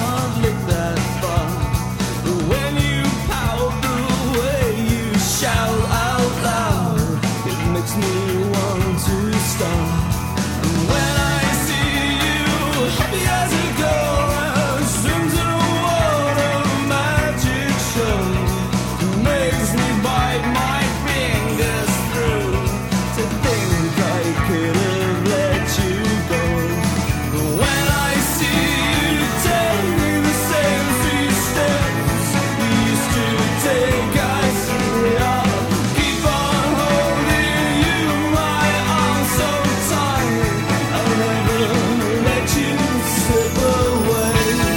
can't look that far. But when you pout the way you shout out loud, it makes me want to stop. And when I see you happy as a girl and swims in a world of magic show, it makes me bite my fingers through to think I could have let you go. But when I see you take the same three steps you used to take, I say I'll keep on holding you. My arms so tight, I'll never let you slip away.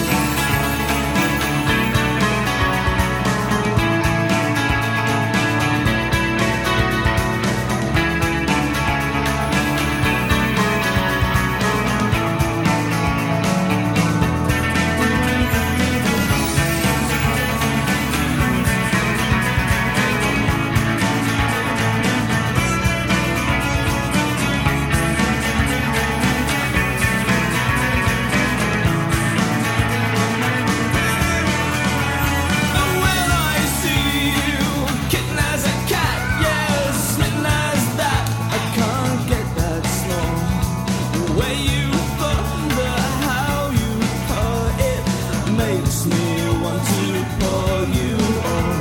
And when I see you kitten as a cat, yeah, smitten as that, I can't get that small. The way you thunder, how you purr, it makes me want to pour you all.